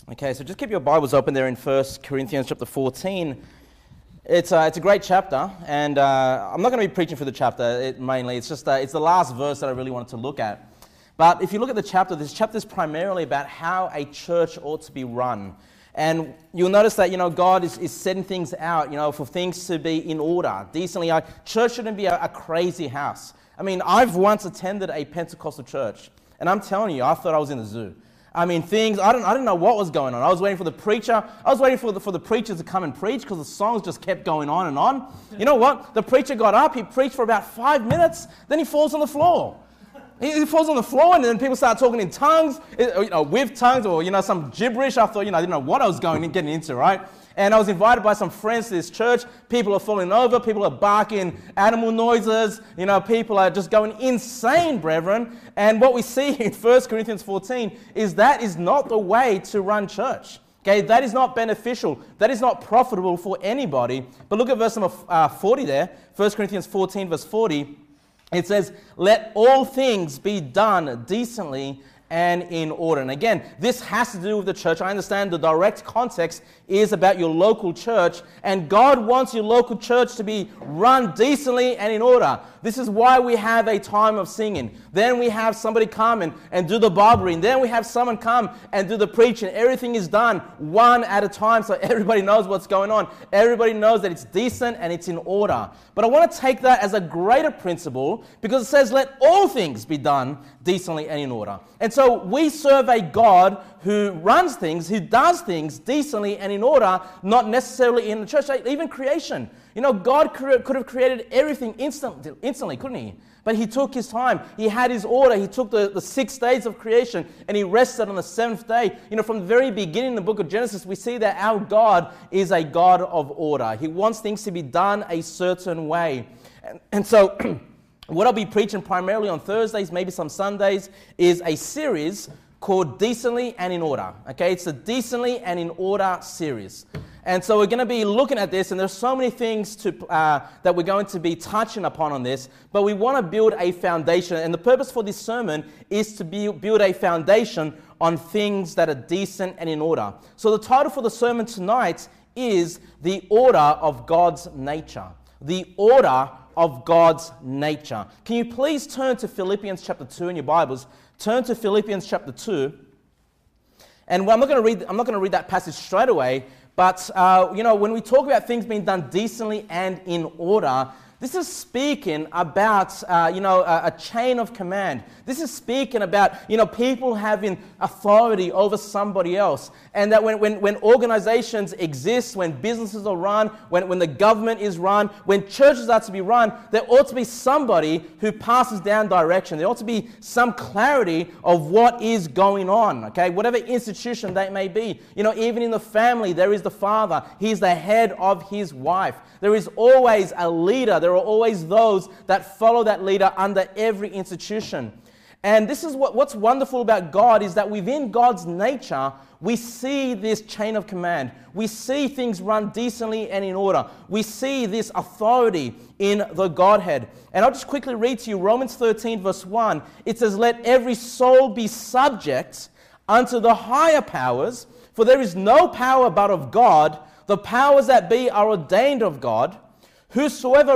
Okay, so just keep your Bibles open there in 1 Corinthians chapter 14. It's a great chapter, and I'm not going to be preaching for the chapter mainly. It's just it's the last verse that I really wanted to look at. But if you look at the chapter, this chapter is primarily about how a church ought to be run. And you'll notice that, God is setting things out, for things to be in order, decently. Church shouldn't be a crazy house. I mean, I've once attended a Pentecostal church, and I'm telling you, I thought I was in the zoo. I mean, I didn't know what was going on. I was waiting for the preacher. I was waiting for the preachers to come and preach because the songs just kept going on and on. You know what? The preacher got up. He preached for about 5 minutes. Then he falls on the floor. He falls on the floor, and then people start talking in tongues, with tongues, or, some gibberish. I thought, I didn't know what I was getting into, right? And I was invited by some friends to this church. People are falling over. People are barking animal noises. People are just going insane, brethren. And what we see in 1 Corinthians 14 is that is not the way to run church. Okay, that is not beneficial. That is not profitable for anybody. But look at verse number 40 there. 1 Corinthians 14, verse 40. It says, let all things be done decently and in order. And again, this has to do with the church. I understand the direct context is about your local church, and God wants your local church to be run decently and in order. This is why we have a time of singing. Then we have somebody come and do the Bible reading. Then we have someone come and do the preaching. Everything is done one at a time so everybody knows what's going on. Everybody knows that it's decent and it's in order. But I want to take that as a greater principle because it says let all things be done decently and in order. And so we serve a God who runs things, who does things decently and in order, not necessarily in the church, even creation. God could have created everything instantly, couldn't he? But he took his time. He had his order. He took the 6 days of creation and he rested on the 7th day. From the very beginning in the book of Genesis, we see that our God is a God of order. He wants things to be done a certain way. And so what I'll be preaching primarily on Thursdays, maybe some Sundays, is a series called Decently and in Order. Okay, it's a Decently and in Order series. And so we're going to be looking at this, and there's so many things that we're going to be touching upon on this, but we want to build a foundation, and the purpose for this sermon is to build a foundation on things that are decent and in order. So the title for the sermon tonight is The Order of God's Nature. The Order of God's Nature. Can you please turn to Philippians chapter 2 in your Bibles? Turn to Philippians chapter 2. And I'm not going to read that passage straight away, but when we talk about things being done decently and in order, this is speaking about, a chain of command. This is speaking about, people having authority over somebody else. And that when organizations exist, when businesses are run, when the government is run, when churches are to be run, there ought to be somebody who passes down direction. There ought to be some clarity of what is going on, okay? Whatever institution that may be. Even in the family, there is the father. He's the head of his wife. There is always a leader. There are always those that follow that leader under every institution. And this is what's wonderful about God is that within God's nature, we see this chain of command. We see things run decently and in order. We see this authority in the Godhead. And I'll just quickly read to you Romans 13 verse 1. It says, let every soul be subject unto the higher powers, for there is no power but of God. The powers that be are ordained of God. Whosoever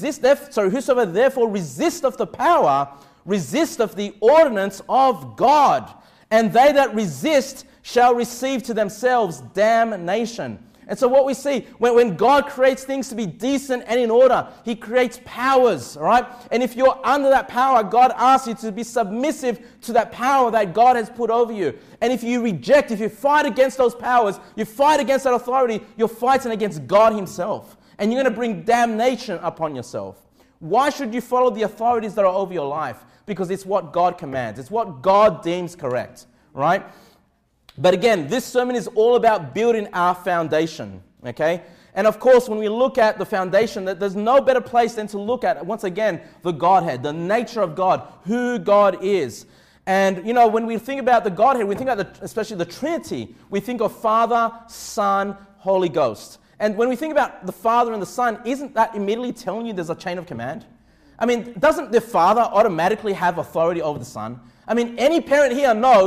therefore resisteth the power, resisteth the ordinance of God. And they that resist shall receive to themselves damnation. And so what we see, when God creates things to be decent and in order, He creates powers, all right? And if you're under that power, God asks you to be submissive to that power that God has put over you. And if you reject, if you fight against those powers, you fight against that authority, you're fighting against God Himself. And you're going to bring damnation upon yourself. Why should you follow the authorities that are over your life? Because it's what God commands. It's what God deems correct, right? But again, this sermon is all about building our foundation, okay? And of course, when we look at the foundation, there's no better place than to look at, once again, the Godhead, the nature of God, who God is. And, when we think about the Godhead, we think about especially the Trinity. We think of Father, Son, Holy Ghost. And when we think about the Father and the Son, isn't that immediately telling you there's a chain of command? I mean, doesn't the Father automatically have authority over the Son? I mean, any parent here knows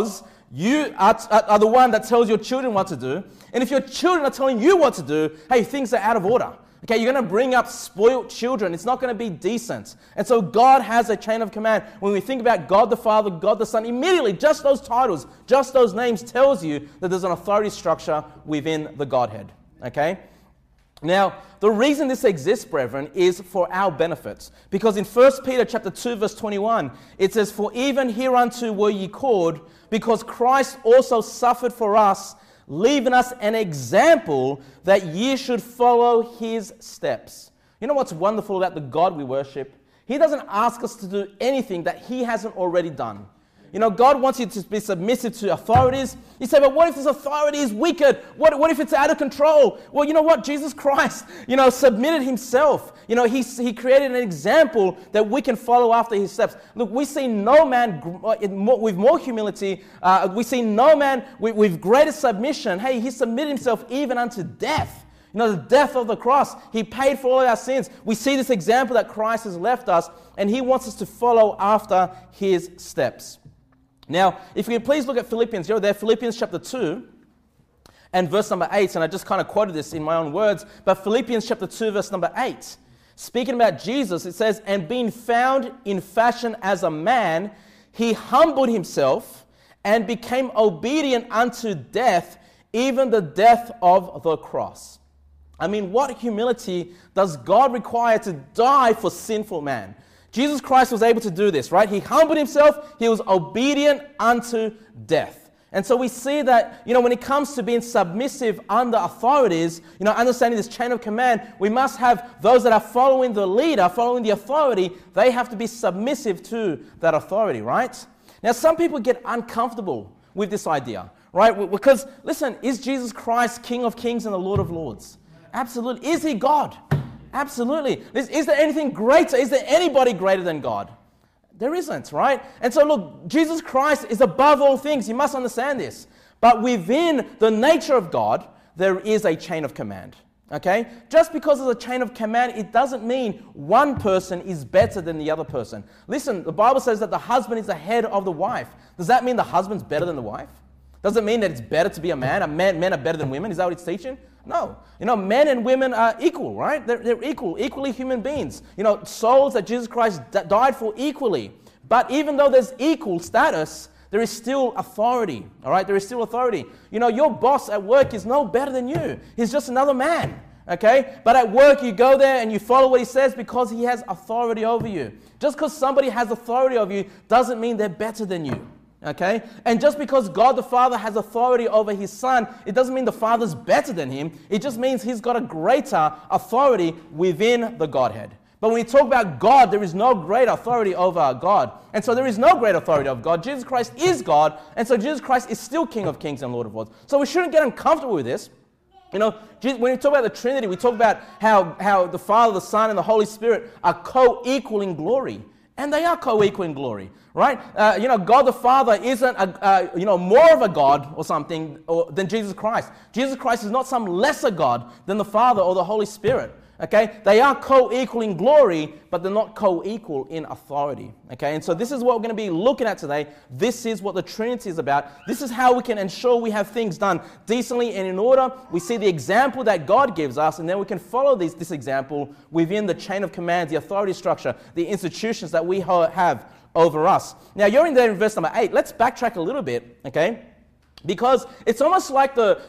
You are the one that tells your children what to do. And if your children are telling you what to do, hey, things are out of order. Okay, you're going to bring up spoiled children. It's not going to be decent. And so God has a chain of command. When we think about God the Father, God the Son, immediately just those titles, just those names tells you that there's an authority structure within the Godhead. Okay? Now, the reason this exists, brethren, is for our benefits. Because in 1 Peter chapter 2, verse 21, it says, "For even hereunto were ye called, because Christ also suffered for us, leaving us an example that ye should follow his steps." You know what's wonderful about the God we worship? He doesn't ask us to do anything that he hasn't already done. You know, God wants you to be submissive to authorities. You say, but what if this authority is wicked? What if it's out of control? Well, you know what? Jesus Christ, submitted himself. He created an example that we can follow after his steps. Look, we see no man with more humility. We see no man with greater submission. Hey, he submitted himself even unto death. The death of the cross. He paid for all our sins. We see this example that Christ has left us, and he wants us to follow after his steps. Now, if you can please look at Philippians, you're there, Philippians chapter 2 and verse number 8, and I just kind of quoted this in my own words, but Philippians chapter 2 verse number 8, speaking about Jesus, it says, "And being found in fashion as a man, he humbled himself and became obedient unto death, even the death of the cross." I mean, what humility does God require to die for sinful man? Jesus Christ was able to do this, right? He humbled himself. He was obedient unto death. And so we see that, when it comes to being submissive under authorities, understanding this chain of command, we must have those that are following the leader, following the authority. They have to be submissive to that authority, right? Now, some people get uncomfortable with this idea, right? Because, listen, is Jesus Christ King of Kings and the Lord of Lords? Absolutely. Is he God? Absolutely. Is there anything greater? Is there anybody greater than God? There isn't, right? And so look, Jesus Christ is above all things. You must understand this. But within the nature of God, there is a chain of command. Okay? Just because there's a chain of command, it doesn't mean one person is better than the other person. Listen, the Bible says that the husband is the head of the wife. Does that mean the husband's better than the wife? Does it mean that it's better to be a man? Men are better than women? Is that what it's teaching? No. Men and women are equal, right? They're equally human beings. Souls that Jesus Christ died for equally. But even though there's equal status, there is still authority, all right? There is still authority. Your boss at work is no better than you. He's just another man, okay? But at work, you go there and you follow what he says because he has authority over you. Just because somebody has authority over you doesn't mean they're better than you. Okay? And just because God the Father has authority over his Son, it doesn't mean the Father's better than him. It just means he's got a greater authority within the Godhead. But when we talk about God, there is no great authority over God. And so there is no great authority of God. Jesus Christ is God, and so Jesus Christ is still King of Kings and Lord of Lords. So we shouldn't get uncomfortable with this. When we talk about the Trinity, we talk about how the Father, the Son, and the Holy Spirit are co-equal in glory. And they are co-equal in glory, right? God the Father isn't more of a God or something than Jesus Christ. Jesus Christ is not some lesser God than the Father or the Holy Spirit. Okay, they are co-equal in glory, but they're not co-equal in authority. Okay, and so this is what we're going to be looking at today. This is what the Trinity is about. This is how we can ensure we have things done decently and in order. We see the example that God gives us, and then we can follow this example within the chain of command, the authority structure, the institutions that we have over us. Now, you're in there in verse number 8. Let's backtrack a little bit. Okay. Because it's almost like the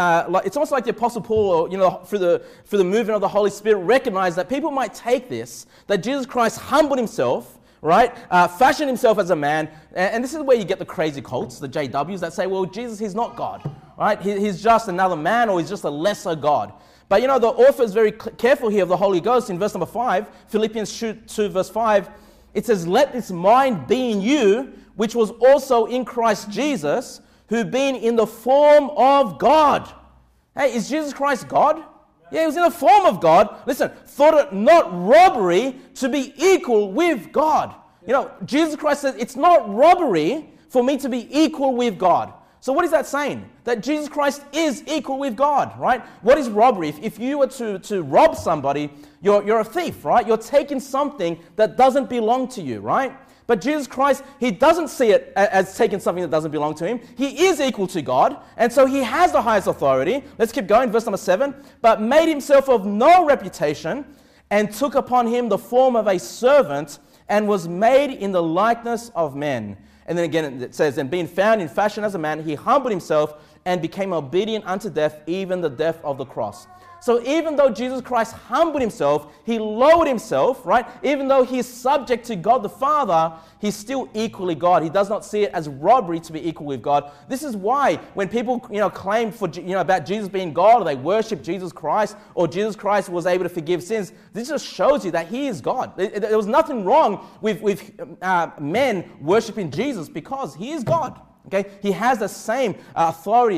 Apostle Paul, through the movement of the Holy Spirit, recognized that people might take this, that Jesus Christ humbled himself, right, fashioned himself as a man, and this is where you get the crazy cults, the JWs that say, well, Jesus, he's not God, right? He's just another man, or he's just a lesser God. But the author is very careful here of the Holy Ghost. In verse number 5, Philippians 2 verse 5, it says, "Let this mind be in you, which was also in Christ Jesus, who being in the form of God." Hey, is Jesus Christ God? Yeah, he was in the form of God. Listen, thought it not robbery to be equal with God. Jesus Christ says it's not robbery for me to be equal with God. So what is that saying? That Jesus Christ is equal with God, right? What is robbery? If you were to rob somebody, you're a thief, right? You're taking something that doesn't belong to you, right? But Jesus Christ, he doesn't see it as taking something that doesn't belong to him. He is equal to God, and so he has the highest authority. Let's keep going, verse number 7. But made himself of no reputation, and took upon him the form of a servant, and was made in the likeness of men. And then again it says, and being found in fashion as a man, he humbled himself and became obedient unto death, even the death of the cross. So even though Jesus Christ humbled himself, he lowered himself, right? Even though he is subject to God the Father, he's still equally God. He does not see it as robbery to be equal with God. This is why when people, claim for, about Jesus being God, or they worship Jesus Christ, or Jesus Christ was able to forgive sins, this just shows you that he is God. There was nothing wrong with men worshiping Jesus because he is God. Okay, he has the same authority,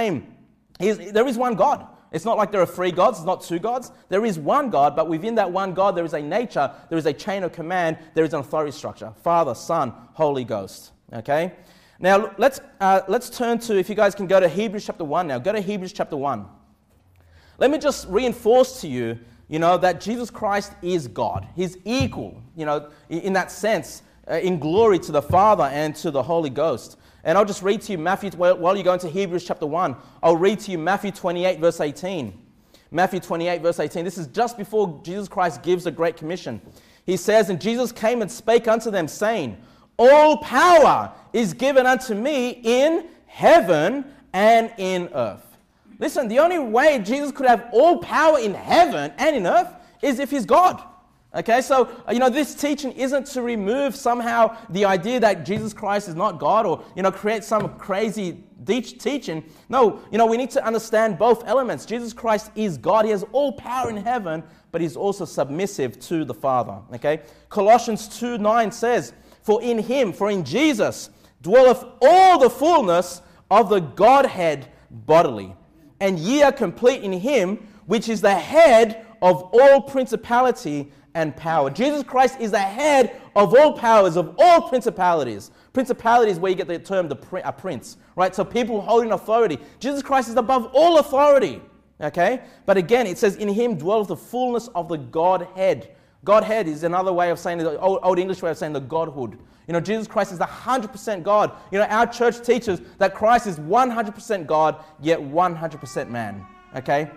there is one God. It's not like there are three gods, it's not two gods. There is one God, but within that one God, there is a nature, there is a chain of command, there is an authority structure. Father, Son, Holy Ghost. Okay? Now, let's turn to, if you guys can go to Hebrews chapter 1 now. Go to Hebrews chapter 1. Let me just reinforce to you, that Jesus Christ is God. He's equal, in that sense, in glory to the Father and to the Holy Ghost. And I'll just read to you Matthew, while you go into Hebrews chapter 1, I'll read to you Matthew 28 verse 18. Matthew 28 verse 18. This is just before Jesus Christ gives the Great Commission. He says, and Jesus came and spake unto them, saying, all power is given unto me in heaven and in earth. Listen, the only way Jesus could have all power in heaven and in earth is if he's God. Okay, so, this teaching isn't to remove somehow the idea that Jesus Christ is not God or, create some crazy teaching. No, we need to understand both elements. Jesus Christ is God. He has all power in heaven, but he's also submissive to the Father. Okay, Colossians 2:9 says, for in Jesus dwelleth all the fullness of the Godhead bodily. And ye are complete in him, which is the head of all principality and power. Jesus Christ is the head of all powers, of all principalities. Principality is where you get the term a prince, right? So people holding authority. Jesus Christ is above all authority, okay? But again, it says, in him dwells the fullness of the Godhead. Godhead is another way of saying, the old English way of saying the Godhood. Jesus Christ is 100% God. Our church teaches that Christ is 100% God, yet 100% man, okay?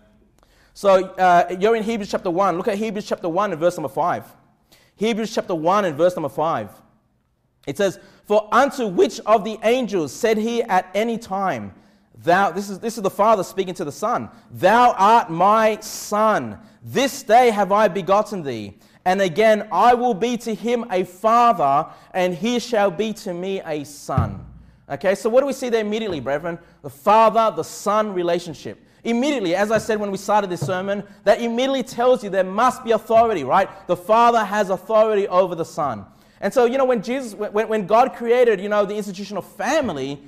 So you're in Hebrews chapter 1. Look at Hebrews chapter 1 and verse number 5. Hebrews chapter 1 and verse number 5. It says, for unto which of the angels said he at any time, thou, this is the Father speaking to the Son, thou art my Son, this day have I begotten thee. And again, I will be to him a father, and he shall be to me a son. Okay, so what do we see there immediately, brethren? The Father, the Son relationship. Immediately, as I said when we started this sermon, that immediately tells you there must be authority, right? The Father has authority over the Son. And so, when God created, the institution of family,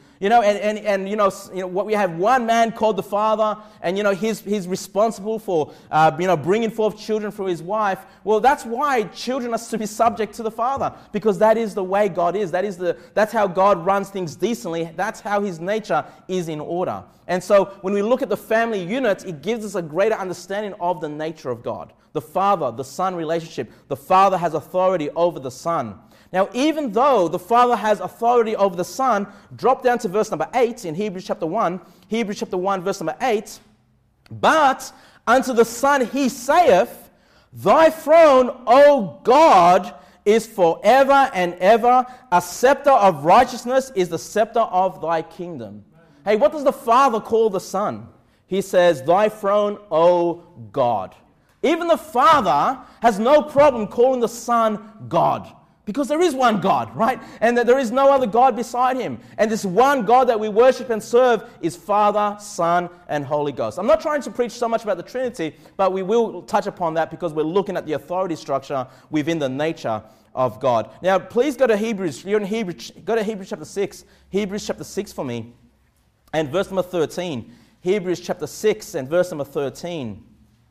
what we have one man called the Father, and, he's responsible for, bringing forth children through his wife. Well, that's why children are to be subject to the Father, because that is the way God is. That's how God runs things decently. That's how his nature is in order. And so when we look at the family unit, it gives us a greater understanding of the nature of God. The Father, the Son relationship. The Father has authority over the Son. Now, even though the Father has authority over the Son, drop down to verse number 8 in Hebrews chapter 1. Hebrews chapter 1, verse number 8. But unto the Son he saith, thy throne, O God, is forever and ever. A scepter of righteousness is the scepter of thy kingdom. Hey, what does the Father call the Son? He says, thy throne, O God. Even the Father has no problem calling the Son God. Because there is one God, right? And that there is no other God beside him. And this one God that we worship and serve is Father, Son, and Holy Ghost. I'm not trying to preach so much about the Trinity, but we will touch upon that because we're looking at the authority structure within the nature of God. Now, please go to Hebrews. You're in Hebrews. Go to Hebrews chapter 6. Hebrews chapter 6 for me. And verse number 13. Hebrews chapter 6 and verse number 13.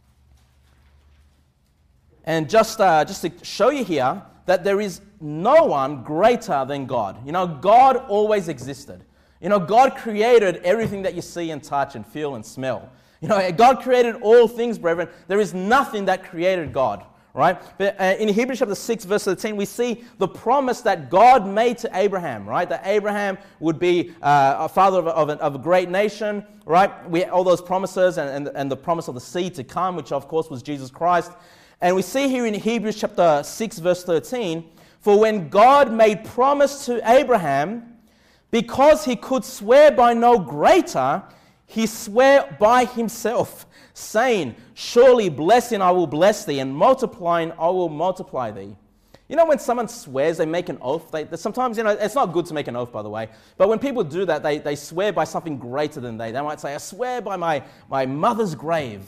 And just to show you here that there is no one greater than God. God always existed. God created everything that you see and touch and feel and smell. God created all things, brethren. There is nothing that created God, right? But in Hebrews chapter 6, verse 13, we see the promise that God made to Abraham, right? That Abraham would be a father of a great nation, right? All those promises and the promise of the seed to come, which of course was Jesus Christ. And we see here in Hebrews chapter 6, verse 13, for when God made promise to Abraham, because he could swear by no greater, he swore by himself, saying, surely blessing I will bless thee, and multiplying I will multiply thee. You know, when someone swears, they make an oath. Sometimes, it's not good to make an oath, by the way. But when people do that, they swear by something greater than they. They might say, I swear by my mother's grave.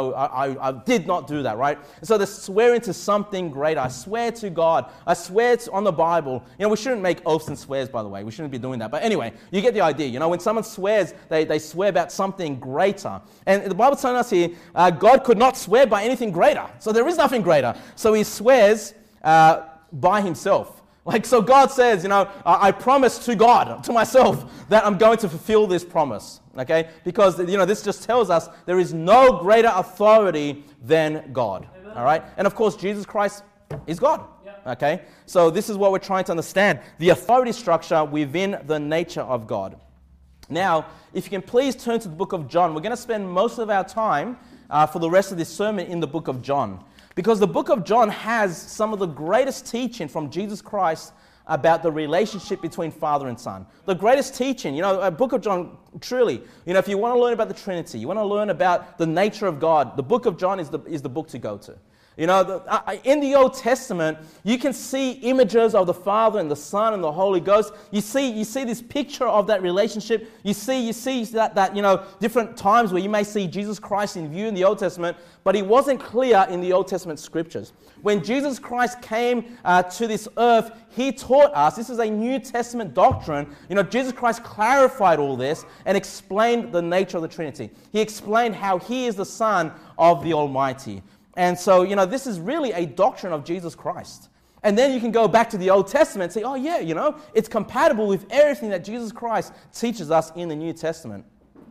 I did not do that, right? And so they're swearing to something greater. I swear to God. I swear on the Bible. We shouldn't make oaths and swears, by the way. We shouldn't be doing that. But anyway, you get the idea. When someone swears, they swear about something greater. And the Bible's telling us here, God could not swear by anything greater. So there is nothing greater. So he swears by himself. So God says, I promise to God, to myself, that I'm going to fulfill this promise, okay? Because, this just tells us there is no greater authority than God, Amen. All right? And of course, Jesus Christ is God, okay? So this is what we're trying to understand, the authority structure within the nature of God. Now, if you can please turn to the book of John, we're going to spend most of our time for the rest of this sermon in the book of John. Because the book of John has some of the greatest teaching from Jesus Christ about the relationship between Father and Son. The greatest teaching, a book of John, truly, if you want to learn about the Trinity, you want to learn about the nature of God, the book of John is the book to go to. In the Old Testament, you can see images of the Father and the Son and the Holy Ghost. You see this picture of that relationship. You see that different times where you may see Jesus Christ in view in the Old Testament, but he wasn't clear in the Old Testament scriptures. When Jesus Christ came to this earth, he taught us, this is a New Testament doctrine, Jesus Christ clarified all this and explained the nature of the Trinity. He explained how he is the Son of the Almighty. And so, this is really a doctrine of Jesus Christ. And then you can go back to the Old Testament and say, oh yeah, it's compatible with everything that Jesus Christ teaches us in the New Testament.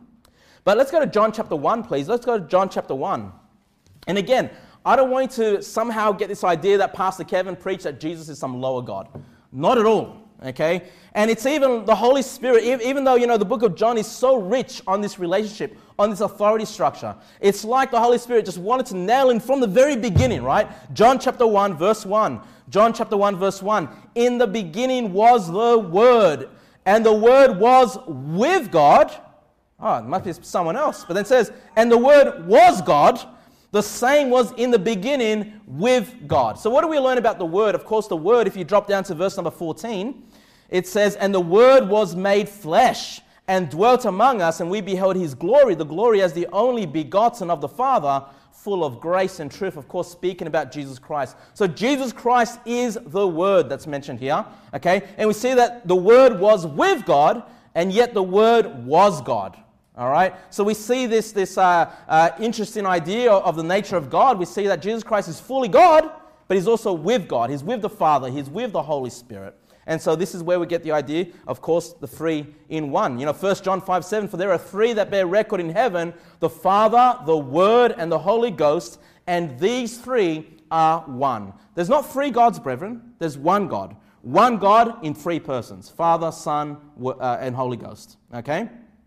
But let's go to John chapter 1, please. Let's go to John chapter 1. And again, I don't want you to somehow get this idea that Pastor Kevin preached that Jesus is some lower God. Not at all. Okay? And it's even the Holy Spirit, even though, the book of John is so rich on this relationship, on this authority structure. It's like the Holy Spirit just wanted to nail in from the very beginning, right? John chapter 1, verse 1. John chapter 1, verse 1. In the beginning was the Word, and the Word was with God. Oh, it must be someone else. But then it says, and the Word was God. The same was in the beginning with God. So what do we learn about the Word? Of course, the Word, if you drop down to verse number 14, it says, and the Word was made flesh and dwelt among us, and we beheld his glory, the glory as the only begotten of the Father, full of grace and truth. Of course, speaking about Jesus Christ. So Jesus Christ is the Word that's mentioned here, okay? And we see that the Word was with God, and yet the Word was God. All right, so we see this interesting idea of the nature of God. We see that Jesus Christ is fully God, but he's also with God. He's with the Father. He's with the Holy Spirit. And so this is where we get the idea, of course, the three in one. 1 John 5:7, for there are three that bear record in heaven, the Father, the Word, and the Holy Ghost, and these three are one. There's not three gods, brethren. There's one God. One God in three persons, Father, Son, and Holy Ghost. Okay?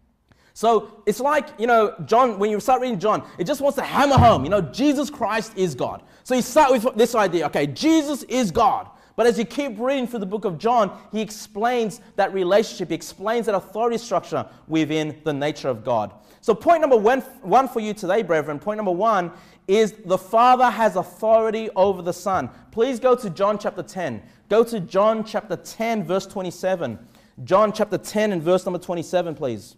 So it's like, John, when you start reading John, it just wants to hammer home, Jesus Christ is God. So you start with this idea, okay, Jesus is God. But as you keep reading through the book of John, he explains that relationship, he explains that authority structure within the nature of God. So point number one for you today, brethren, point number one is the Father has authority over the Son. Please go to John chapter 10. Go to John chapter 10, verse 27. John chapter 10 and verse number 27, please.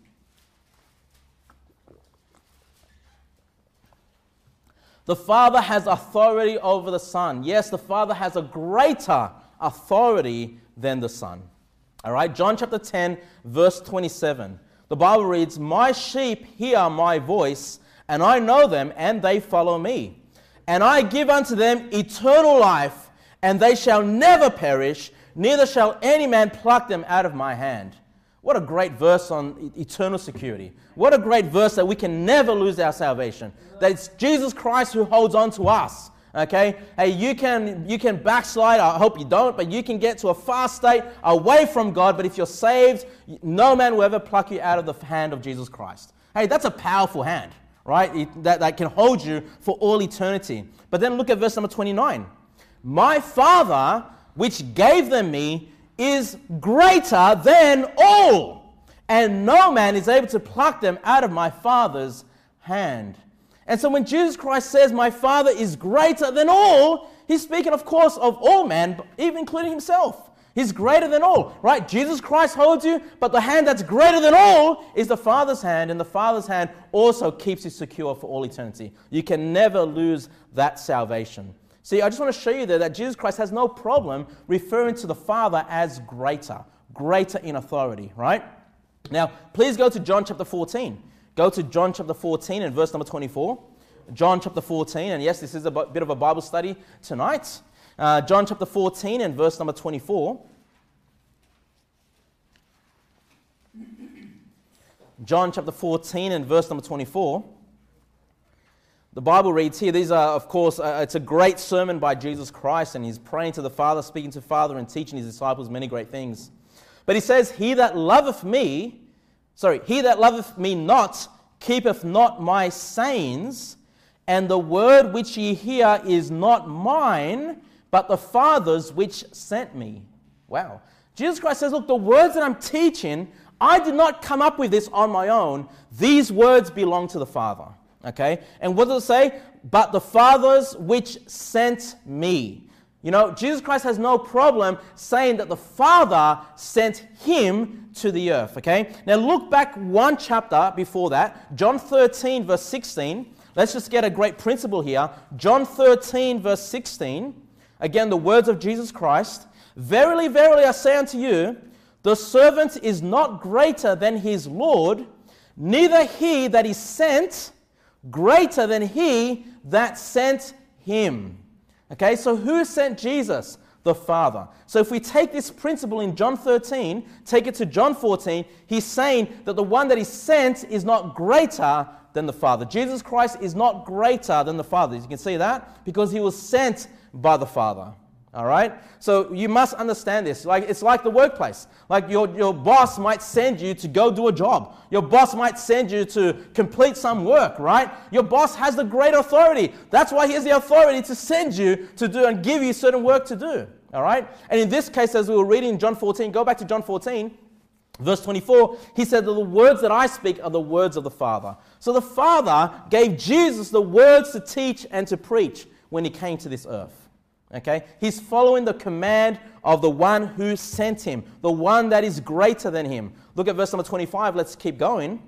The Father has authority over the Son. Yes, the Father has a greater authority than the Son. All right, John chapter 10, verse 27. The Bible reads, my sheep hear my voice, and I know them, and they follow me. And I give unto them eternal life, and they shall never perish, neither shall any man pluck them out of my hand. What a great verse on eternal security. What a great verse that we can never lose our salvation. That it's Jesus Christ who holds on to us. Okay? Hey, you can backslide. I hope you don't, but you can get to a far state away from God. But if you're saved, no man will ever pluck you out of the hand of Jesus Christ. Hey, that's a powerful hand, right? That can hold you for all eternity. But then look at verse number 29. My Father, which gave them me, is greater than all, and no man is able to pluck them out of my Father's hand. And so when Jesus Christ says, my Father is greater than all, he's speaking, of course, of all men, even including himself. He's greater than all, right? Jesus Christ holds you, but the hand that's greater than all is the Father's hand, and the Father's hand also keeps you secure for all eternity. You can never lose that salvation. See, I just want to show you there that Jesus Christ has no problem referring to the Father as greater in authority, right? Now, please go to John chapter 14. Go to John chapter 14 and verse number 24. John chapter 14, and yes, this is a bit of a Bible study tonight. John chapter 14 and verse number 24. John chapter 14 and verse number 24. The Bible reads here, these are, of course, it's a great sermon by Jesus Christ, and he's praying to the Father, speaking to the Father, and teaching his disciples many great things. But he says, he that loveth me not, keepeth not my sayings, and the word which ye hear is not mine, but the Father's which sent me. Wow. Jesus Christ says, look, the words that I'm teaching, I did not come up with this on my own. These words belong to the Father. Okay? And what does it say? But the Father's which sent me. You know, Jesus Christ has no problem saying that the Father sent him to the earth. Okay? Now look back one chapter before that. John 13 verse 16. Let's just get a great principle here. John 13 verse 16. Again, the words of Jesus Christ. Verily, verily, I say unto you, the servant is not greater than his Lord, neither he that is sent greater than he that sent him. Okay, so who sent Jesus? The Father. So if we take this principle in John 13, take it to John 14, he's saying that the one that is sent is not greater than the Father. Jesus Christ is not greater than the Father. You can see that because he was sent by the Father. All right? So you must understand this. It's like the workplace. Like your boss might send you to go do a job. Your boss might send you to complete some work, right? Your boss has the great authority. That's why he has the authority to send you to do and give you certain work to do. All right? And in this case, as we were reading in John 14, go back to John 14, verse 24, he said that the words that I speak are the words of the Father. So the Father gave Jesus the words to teach and to preach when he came to this earth. Okay? He's following the command of the one who sent him, the one that is greater than him. Look at verse number 25. Let's keep going.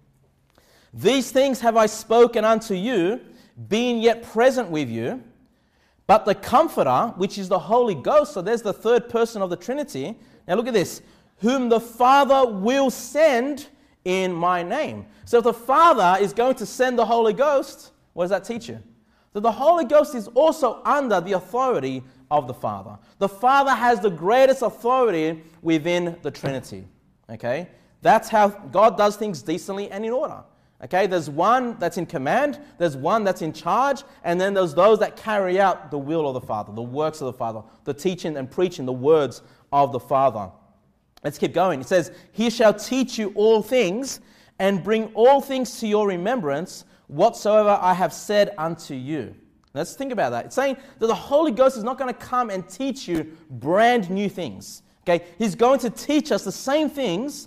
These things have I spoken unto you, being yet present with you. But the Comforter, which is the Holy Ghost, so there's the third person of the Trinity. Now look at this. Whom the Father will send in my name. So if the Father is going to send the Holy Ghost, what does that teach you? That the Holy Ghost is also under the authority of the Father. The Father has the greatest authority within the Trinity. Okay? That's how God does things decently and in order. Okay? There's one that's in command, there's one that's in charge, and then there's those that carry out the will of the Father, the works of the Father, the teaching and preaching the words of the Father. Let's keep going. It says, He shall teach you all things, and bring all things to your remembrance, whatsoever I have said unto you. Let's think about that. It's saying that the Holy Ghost is not going to come and teach you brand new things. Okay? He's going to teach us the same things.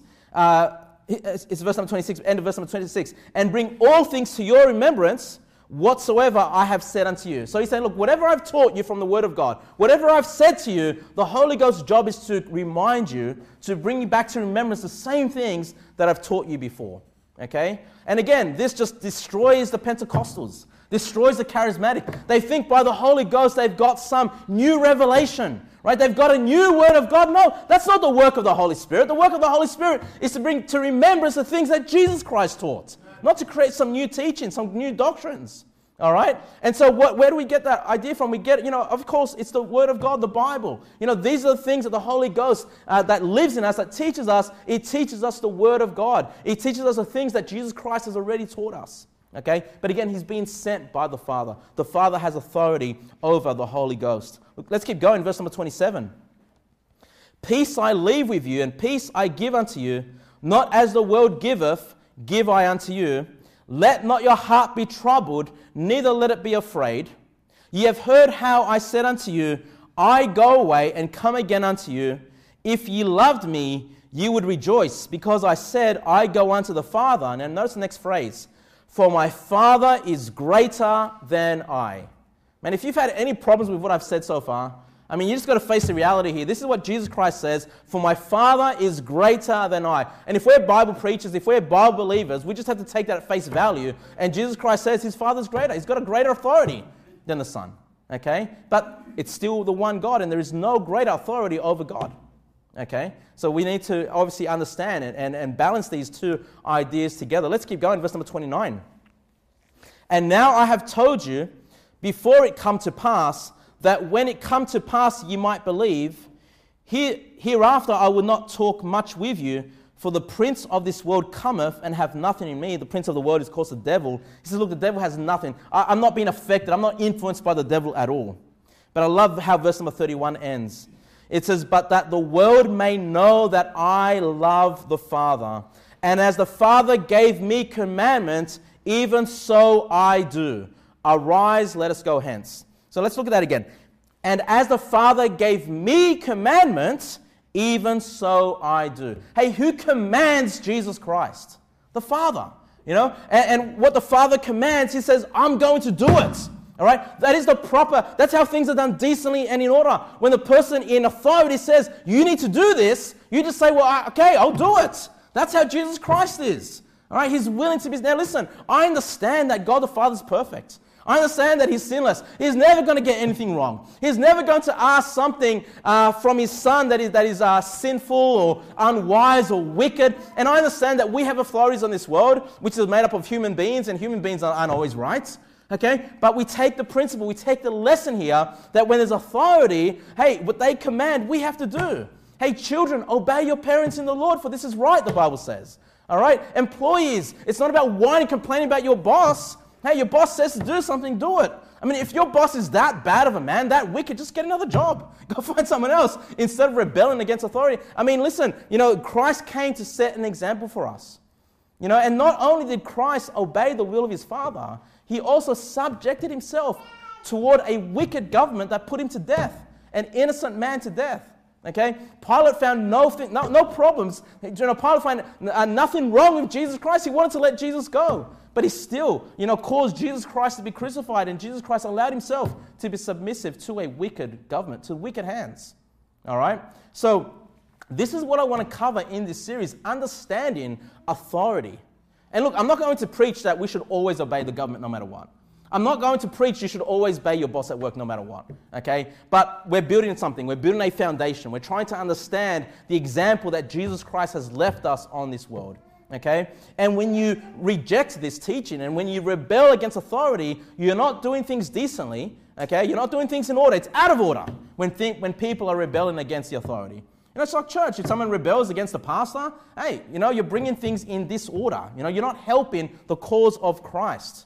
It's verse number 26, end of verse number 26. And bring all things to your remembrance, whatsoever I have said unto you. So he's saying, look, whatever I've taught you from the Word of God, whatever I've said to you, the Holy Ghost's job is to remind you, to bring you back to remembrance the same things that I've taught you before. Okay? And again, this just destroys the Pentecostals, destroys the charismatic. They think by the Holy Ghost they've got some new revelation, right? They've got a new Word of God. No, that's not the work of the Holy Spirit. The work of the Holy Spirit is to bring to remembrance the things that Jesus Christ taught, not to create some new teaching, some new doctrines. All right? And so where do we get that idea from? We get it, of course, it's the Word of God, the Bible. These are the things that the Holy Ghost that lives in us, that teaches us. It teaches us the Word of God. It teaches us the things that Jesus Christ has already taught us. Okay? But again, he's being sent by the Father. The Father has authority over the Holy Ghost. Look, let's keep going, verse number 27. Peace I leave with you, and peace I give unto you. Not as the world giveth, give I unto you. Let not your heart be troubled, neither let it be afraid. Ye have heard how I said unto you, I go away and come again unto you. If ye loved me, ye would rejoice, because I said, I go unto the Father. Now notice the next phrase. For my Father is greater than I. Man, if you've had any problems with what I've said so far, I mean, you just got to face the reality here. This is what Jesus Christ says, for my Father is greater than I. And if we're Bible preachers, if we're Bible believers, we just have to take that at face value. And Jesus Christ says his Father's greater. He's got a greater authority than the Son. Okay? But it's still the one God, and there is no greater authority over God. Okay? So we need to obviously understand it and balance these two ideas together. Let's keep going, verse number 29. And now I have told you, before it come to pass, that when it come to pass ye might believe. Hereafter I will not talk much with you, for the prince of this world cometh and hath nothing in me. The prince of the world is called the devil. He says, look, the devil has nothing. I'm not being affected. I'm not influenced by the devil at all. But I love how verse number 31 ends. It says, but that the world may know that I love the Father. And as the Father gave me commandments, even so I do. Arise, let us go hence. So let's look at that again. And as the Father gave me commandments, even so I do. Hey, who commands Jesus Christ? The Father. You know, and what the Father commands, he says, I'm going to do it. All right? That is that's how things are done decently and in order. When the person in authority says, you need to do this, you just say, well, okay, I'll do it. That's how Jesus Christ is. All right? He's willing to be. Now listen, I understand that God the Father is perfect. I understand that he's sinless. He's never going to get anything wrong. He's never going to ask something from his Son that is sinful or unwise or wicked. And I understand that we have authorities on this world, which is made up of human beings, and human beings aren't always right. Okay? But we take the principle, we take the lesson here that when there's authority, hey, what they command, we have to do. Hey, children, obey your parents in the Lord, for this is right, the Bible says. All right? Employees, it's not about whining, complaining about your boss. Hey, your boss says to do something, do it. I mean, if your boss is that bad of a man, that wicked, just get another job. Go find someone else instead of rebelling against authority. I mean, listen, Christ came to set an example for us. And not only did Christ obey the will of his Father, he also subjected himself toward a wicked government that put him to death, an innocent man to death. Okay? Pilate found no problems. Pilate found nothing wrong with Jesus Christ. He wanted to let Jesus go. But he still, caused Jesus Christ to be crucified, and Jesus Christ allowed himself to be submissive to a wicked government, to wicked hands. All right? So this is what I want to cover in this series, understanding authority. And look, I'm not going to preach that we should always obey the government no matter what. I'm not going to preach you should always obey your boss at work no matter what, okay? But we're building something. We're building a foundation. We're trying to understand the example that Jesus Christ has left us on this world, okay? And when you reject this teaching and when you rebel against authority, you're not doing things decently, okay? You're not doing things in order. It's out of order when people are rebelling against the authority. It's like church. If someone rebels against the pastor, hey, you're bringing things in disorder. You're not helping the cause of Christ.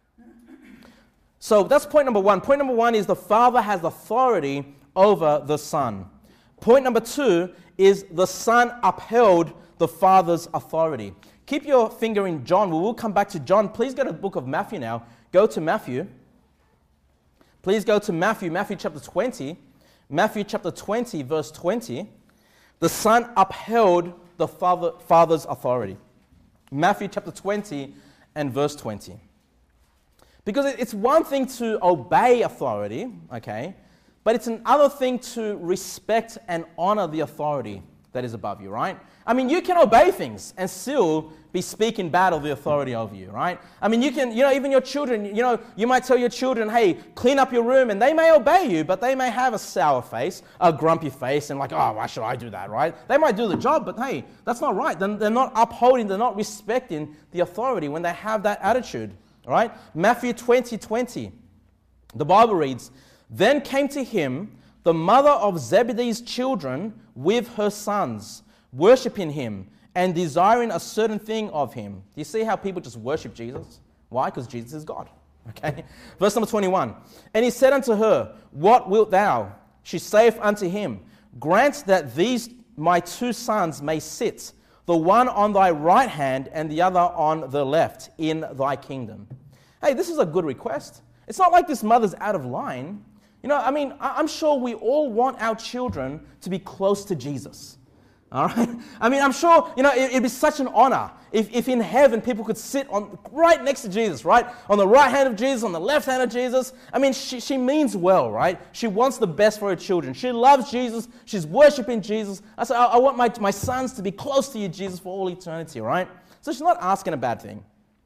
So that's point number one. Point number one is the Father has authority over the Son. Point number two is the Son upheld the Father's authority. Keep your finger in John. We will come back to John. Please go to the book of Matthew now. Go to Matthew. Please go to Matthew chapter 20. Matthew chapter 20, verse 20. The Son upheld the Father's authority. Matthew chapter 20 and verse 20. Because it's one thing to obey authority, okay, but it's another thing to respect and honor the authority that is above you, right? I mean, you can obey things and still be speaking bad of the authority over you, right? I mean, you can, even your children, you might tell your children, hey, clean up your room, and they may obey you, but they may have a sour face, a grumpy face, and like, oh, why should I do that, right? They might do the job, but hey, that's not right. Then they're not upholding, they're not respecting the authority when they have that attitude, all right? Matthew 20:20, the Bible reads, then came to him the mother of Zebedee's children with her sons, worshiping him and desiring a certain thing of him. Do you see how people just worship Jesus? Why? Because Jesus is God. Okay. Verse number 21. And he said unto her, what wilt thou? She saith unto him, grant that these my two sons may sit, the one on thy right hand and the other on the left, in thy kingdom. Hey, this is a good request. It's not like this mother's out of line. You know, I mean, I'm sure we all want our children to be close to Jesus. All right? I mean, I'm sure, you know, it'd be such an honor if in heaven people could sit right next to Jesus, right? On the right hand of Jesus, on the left hand of Jesus. I mean, she means well, right? She wants the best for her children. She loves Jesus. She's worshiping Jesus. I said, I want my sons to be close to you, Jesus, for all eternity, right? So she's not asking a bad thing.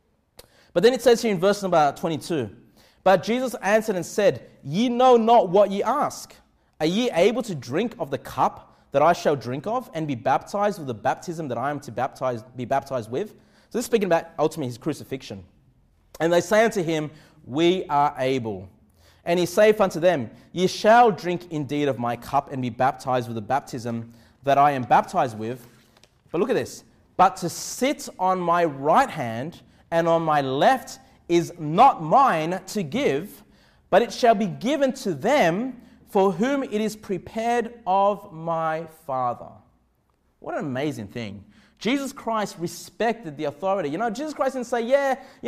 But then it says here in verse number 22, but Jesus answered and said, ye know not what ye ask. Are ye able to drink of the cup that I shall drink of, and be baptized with the baptism that I am to be baptized with? So this is speaking about ultimately his crucifixion. And they say unto him, we are able. And he saith unto them, ye shall drink indeed of my cup, and be baptized with the baptism that I am baptized with. But look at this. But to sit on my right hand and on my left is not mine to give, but it shall be given to them for whom it is prepared of my Father. What an amazing thing. Jesus Christ respected the authority. You know, Jesus Christ didn't say,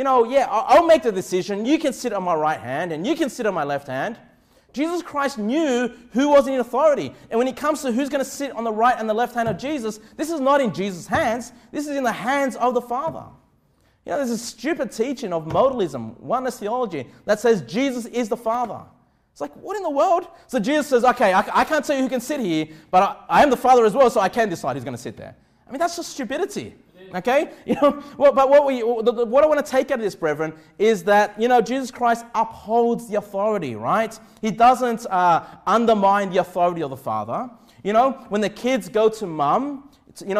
I'll make the decision. You can sit on my right hand and you can sit on my left hand. Jesus Christ knew who was in authority. And when it comes to who's going to sit on the right and the left hand of Jesus, this is not in Jesus' hands. This is in the hands of the Father. You know, there's a stupid teaching of modalism, oneness theology, that says Jesus is the Father. It's like, what in the world? So Jesus says, okay, I can't tell you who can sit here, but I am the Father as well, so I can decide who's going to sit there. I mean, that's just stupidity. Okay? You know, but what I want to take out of this, brethren, is that, you know, Jesus Christ upholds the authority, right? He doesn't undermine the authority of the Father. You know, when the kids go to mum,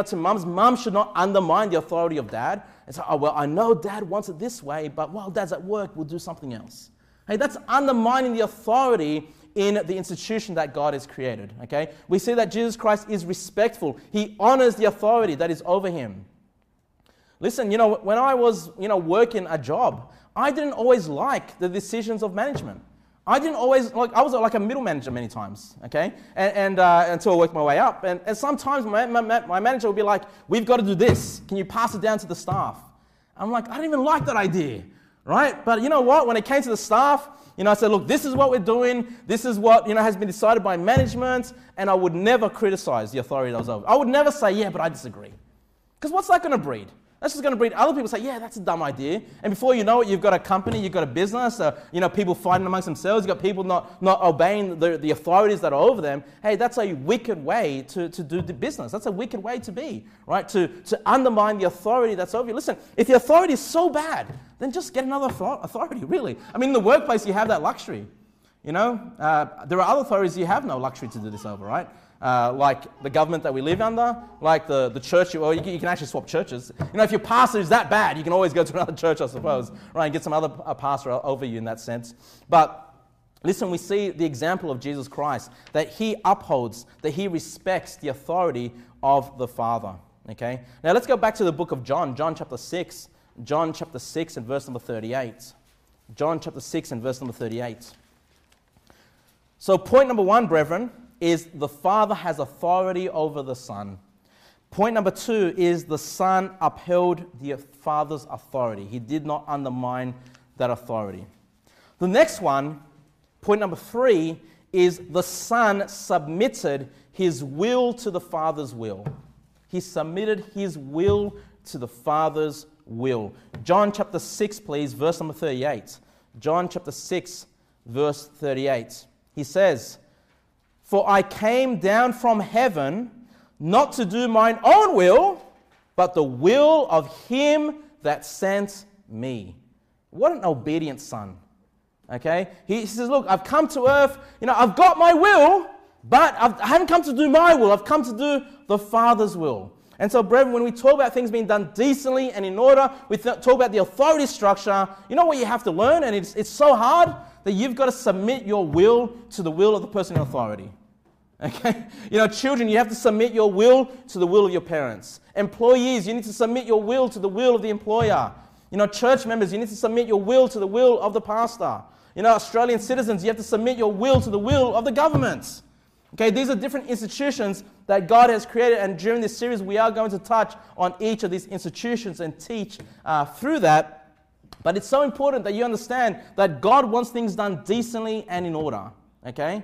mum should not undermine the authority of dad. And say, oh, well, I know dad wants it this way, but while dad's at work, we'll do something else. Hey, that's undermining the authority in the institution that God has created, okay? We see that Jesus Christ is respectful. He honors the authority that is over him. Listen, you know, when I was, working a job, I didn't always like the decisions of management. I didn't always, I was like a middle manager many times, okay? And until I worked my way up. And sometimes my manager would be like, we've got to do this. Can you pass it down to the staff? I'm like, I don't even like that idea. Right? But you know what? When it came to the staff, I said, look, this is what we're doing. This is what, has been decided by management. And I would never criticize the authority that was over. I would never say, yeah, but I disagree. Because what's that going to breed? That's just going to breed other people say, yeah, that's a dumb idea. And before you know it, you've got a company, you've got a business, people fighting amongst themselves, you've got people not obeying the authorities that are over them. Hey, that's a wicked way to do the business. That's a wicked way to be, right? To undermine the authority that's over you. Listen, if the authority is so bad, then just get another authority, really. I mean, in the workplace, you have that luxury. There are other authorities you have no luxury to do this over, right? Like the government that we live under, like the church, or you can actually swap churches. If your pastor is that bad, you can always go to another church, I suppose, right, and get some other pastor over you in that sense. But listen, we see the example of Jesus Christ, that he upholds, that he respects the authority of the Father, okay? Now let's go back to the book of John chapter 6 and verse number 38. John chapter 6 and verse number 38. So point number 1, brethren, is the Father has authority over the Son. Point number 2 is the Son upheld the Father's authority. He did not undermine that authority. The next one, point number 3, is the Son submitted his will to the Father's will. He submitted his will to the Father's will. John chapter 6, please, verse number 38. John chapter 6, verse 38. He says, for I came down from heaven not to do mine own will, but the will of him that sent me. What an obedient son. Okay? He says, look, I've come to earth, I've got my will, but I haven't come to do my will. I've come to do the Father's will. And so, brethren, when we talk about things being done decently and in order, we talk about the authority structure, you know what you have to learn? And it's so hard that you've got to submit your will to the will of the person in authority. Okay? Children, you have to submit your will to the will of your parents. Employees, you need to submit your will to the will of the employer. Church members, you need to submit your will to the will of the pastor. Australian citizens, you have to submit your will to the will of the government. Okay, these are different institutions that God has created, and during this series we are going to touch on each of these institutions and teach through that. But it's so important that you understand that God wants things done decently and in order. Okay,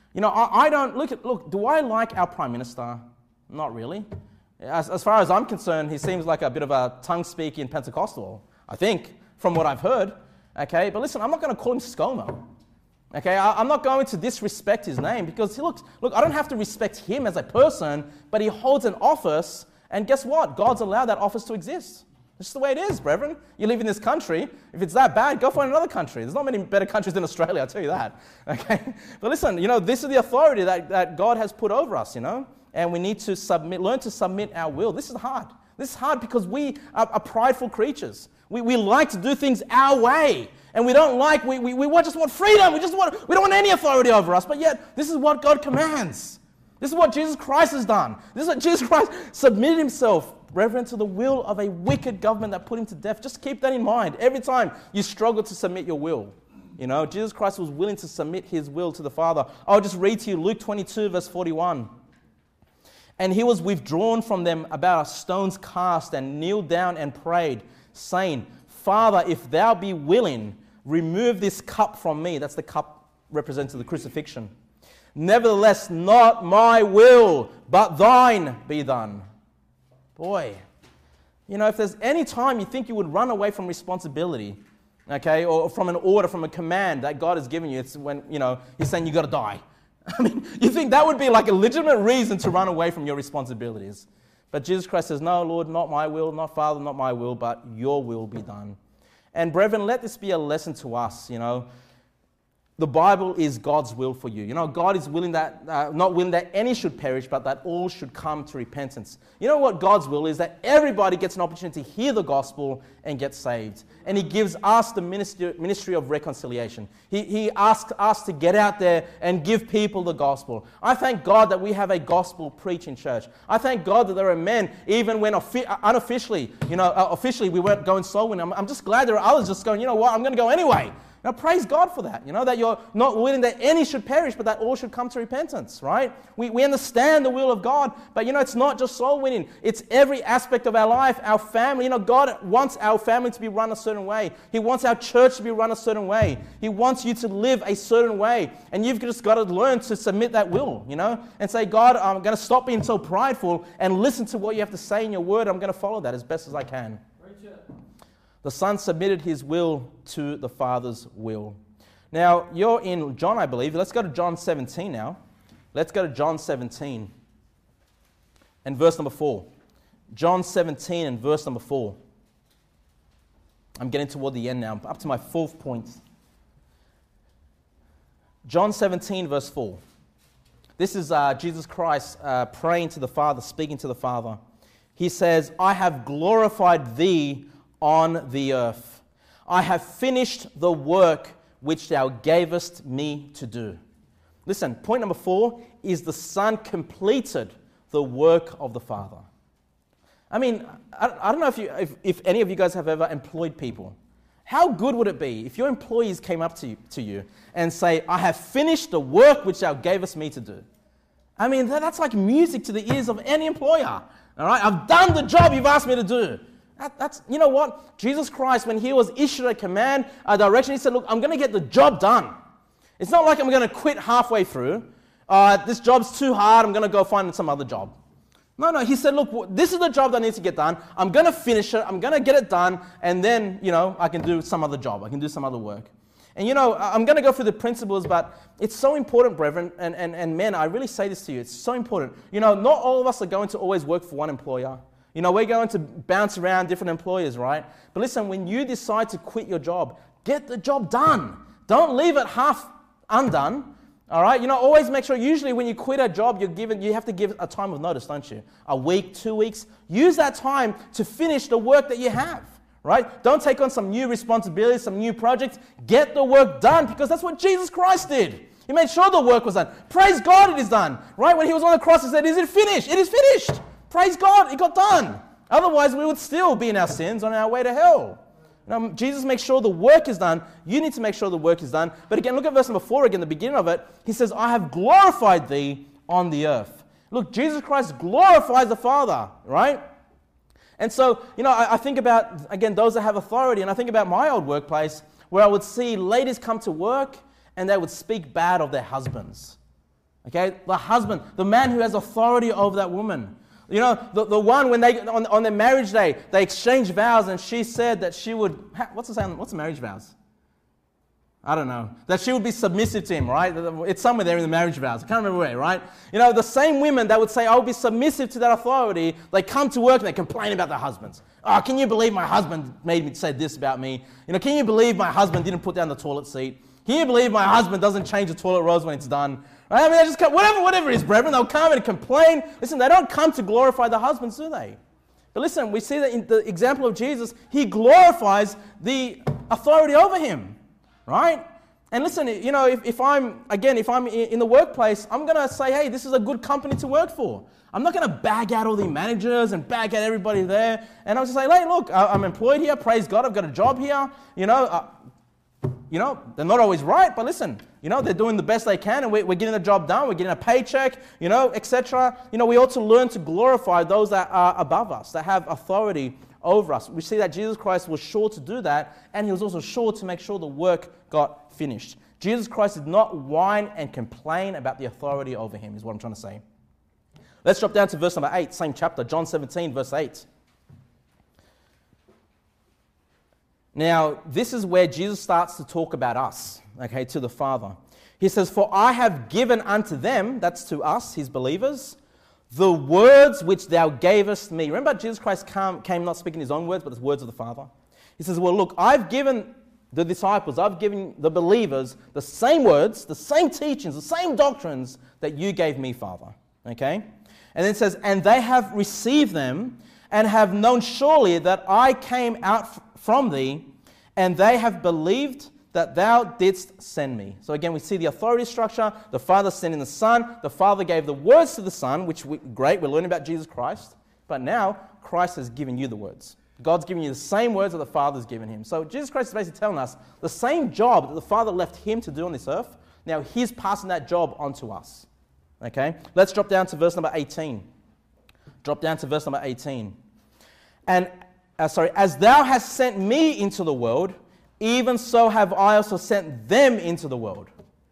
I don't look. Do I like our Prime Minister? Not really. As far as I'm concerned, he seems like a bit of a tongue-speaking Pentecostal, I think, from what I've heard. Okay, but listen, I'm not going to call him ScoMo. Okay, I'm not going to disrespect his name because look, I don't have to respect him as a person, but he holds an office, and guess what? God's allowed that office to exist. It's just the way it is, brethren. You live in this country. If it's that bad, go find another country. There's not many better countries than Australia, I'll tell you that. Okay, but listen, this is the authority that God has put over us, and we need to learn to submit our will. This is hard. This is hard because we are prideful creatures. We like to do things our way. And we don't like, we just want freedom. We don't want any authority over us. But yet, this is what God commands. This is what Jesus Christ has done. This is what Jesus Christ submitted himself, reverent to the will of a wicked government that put him to death. Just keep that in mind. Every time you struggle to submit your will, Jesus Christ was willing to submit his will to the Father. I'll just read to you Luke 22, verse 41. And he was withdrawn from them about a stone's cast and kneeled down and prayed, saying, Father, if thou be willing, remove this cup from me. That's the cup representing the crucifixion. Nevertheless, not my will, but thine be done. Boy, if there's any time you think you would run away from responsibility, okay, or from an order, from a command that God has given you, it's when, he's saying you got to die. I mean, you think that would be like a legitimate reason to run away from your responsibilities. But Jesus Christ says, no, Lord, not my will, not Father, not my will, but your will be done. And brethren, let this be a lesson to us, The Bible is God's will for you. God is willing that, not willing that any should perish, but that all should come to repentance. You know what God's will is? That everybody gets an opportunity to hear the gospel and get saved. And he gives us the ministry of reconciliation. He asks us to get out there and give people the gospel. I thank God that we have a gospel preaching church. I thank God that there are men, even when unofficially, officially we weren't going soul winning. I'm just glad there are others just going, you know what, I'm going to go anyway. Now, praise God for that, that you're not willing that any should perish, but that all should come to repentance, right? We understand the will of God, but, it's not just soul winning. It's every aspect of our life, our family. God wants our family to be run a certain way. He wants our church to be run a certain way. He wants you to live a certain way, and you've just got to learn to submit that will, and say, God, I'm going to stop being so prideful and listen to what you have to say in your word. I'm going to follow that as best as I can. The Son submitted his will to the Father's will. Now, you're in John, I believe. Let's go to John 17 now. Let's go to John 17 and verse number 4. John 17 and verse number 4. I'm getting toward the end now. I'm up to my fourth point. John 17, verse 4. This is Jesus Christ praying to the Father, speaking to the Father. He says, I have glorified thee on the earth. I have finished the work which thou gavest me to do. Listen, point number 4 is the Son completed the work of the Father. I mean, I don't know if any of you guys have ever employed people. How good would it be if your employees came up to you and say, I have finished the work which thou gavest me to do? I mean, that's like music to the ears of any employer. All right, I've done the job you've asked me to do. That's, you know what? Jesus Christ, when he was issued a command, a direction, he said, look, I'm going to get the job done. It's not like I'm going to quit halfway through. This job's too hard. I'm going to go find some other job. No, he said, look, this is the job that needs to get done. I'm going to finish it. I'm going to get it done. And then, I can do some other job. I can do some other work. And, I'm going to go through the principles, but it's so important, brethren, and men, I really say this to you. It's so important. Not all of us are going to always work for one employer. We're going to bounce around different employers, right? But listen, when you decide to quit your job, get the job done. Don't leave it half undone, all right? Always make sure, usually when you quit a job, you have to give a time of notice, don't you? A week, 2 weeks. Use that time to finish the work that you have, right? Don't take on some new responsibilities, some new projects. Get the work done, because that's what Jesus Christ did. He made sure the work was done. Praise God, it is done, right? When he was on the cross, he said, is it finished? It is finished. Praise God, it got done. Otherwise, we would still be in our sins on our way to hell. Jesus makes sure the work is done. You need to make sure the work is done. But again, look at verse number 4 again, the beginning of it. He says, I have glorified thee on the earth. Look, Jesus Christ glorifies the Father, right? And so, I think about, again, those that have authority, and I think about my old workplace where I would see ladies come to work and they would speak bad of their husbands. Okay? The husband, the man who has authority over that woman. The one when they, on their marriage day, they exchanged vows and she said that she would, what's the marriage vows? I don't know. That she would be submissive to him, right? It's somewhere there in the marriage vows. I can't remember where, right? The same women that would say, I'll be submissive to that authority, they come to work and they complain about their husbands. Oh, can you believe my husband made me say this about me? Can you believe my husband didn't put down the toilet seat? Can you believe my husband doesn't change the toilet rolls when it's done? Right? I mean, they just come, whatever it is, brethren, they'll come and complain. Listen, they don't come to glorify the husbands, do they? But listen, we see that in the example of Jesus, he glorifies the authority over him. Right? And listen, if I'm in the workplace, I'm going to say, hey, this is a good company to work for. I'm not going to bag out all the managers and bag out everybody there. And I'll just say, hey, look, I'm employed here. Praise God, I've got a job here. They're not always right, but listen, they're doing the best they can and we're getting the job done. We're getting a paycheck, etc. We ought to learn to glorify those that are above us, that have authority over us. We see that Jesus Christ was sure to do that, and he was also sure to make sure the work got finished. Jesus Christ did not whine and complain about the authority over him, is what I'm trying to say. Let's drop down to verse number 8, same chapter, John 17, verse 8. Now, this is where Jesus starts to talk about us, okay, to the Father. He says, for I have given unto them, that's to us, his believers, the words which thou gavest me. Remember, Jesus Christ came not speaking his own words, but the words of the Father. He says, well, look, I've given the disciples, I've given the believers the same words, the same teachings, the same doctrines that you gave me, Father. Okay? And then it says, and they have received them and have known surely that I came out from thee, and they have believed that thou didst send me. So again, we see the authority structure. The Father sending the Son. The Father gave the words to the Son, great, we're learning about Jesus Christ. But now, Christ has given you the words. God's giving you the same words that the Father's given him. So Jesus Christ is basically telling us the same job that the Father left him to do on this earth, now he's passing that job on to us. Okay? Let's drop down to verse number 18. Drop down to verse number 18. And, as thou hast sent me into the world, even so have I also sent them into the world.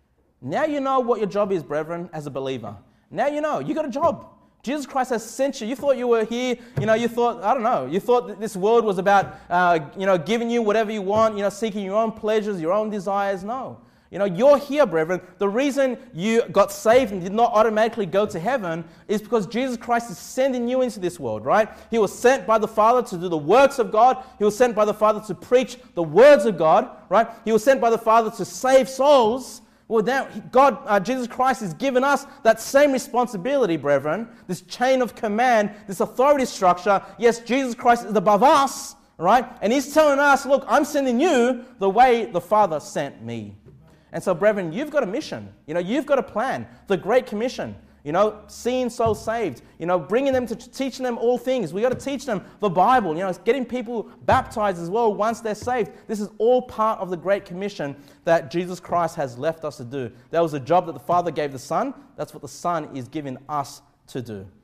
Now you know what your job is, brethren, as a believer. Now you know. You got a job. Jesus Christ has sent you. You thought you were here, you thought that this world was about, giving you whatever you want, seeking your own pleasures, your own desires. No. You're here, brethren. The reason you got saved and did not automatically go to heaven is because Jesus Christ is sending you into this world, right? He was sent by the Father to do the works of God. He was sent by the Father to preach the words of God, right? He was sent by the Father to save souls. Well, now Jesus Christ has given us that same responsibility, brethren, this chain of command, this authority structure. Yes, Jesus Christ is above us, right? And he's telling us, look, I'm sending you the way the Father sent me. And so, brethren, you've got a mission. You've got a plan. The Great Commission. Seeing souls saved. Bringing them to teaching them all things. We've got to teach them the Bible. Getting people baptized as well once they're saved. This is all part of the Great Commission that Jesus Christ has left us to do. That was a job that the Father gave the Son. That's what the Son is giving us to do. Amen.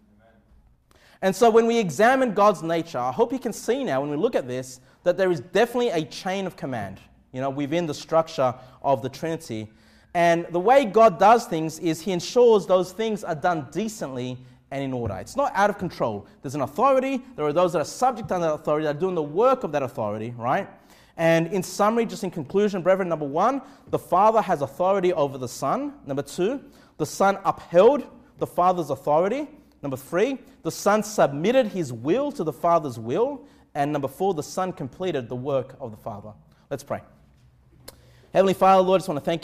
And so when we examine God's nature, I hope you can see now when we look at this that there is definitely a chain of command. Within the structure of the Trinity. And the way God does things is he ensures those things are done decently and in order. It's not out of control. There's an authority. There are those that are subject to that authority that are doing the work of that authority, right? And in summary, just in conclusion, brethren, number 1, the Father has authority over the Son. Number 2, the Son upheld the Father's authority. Number 3, the Son submitted his will to the Father's will. And number 4, the Son completed the work of the Father. Let's pray. Heavenly Father, Lord, I just want to thank you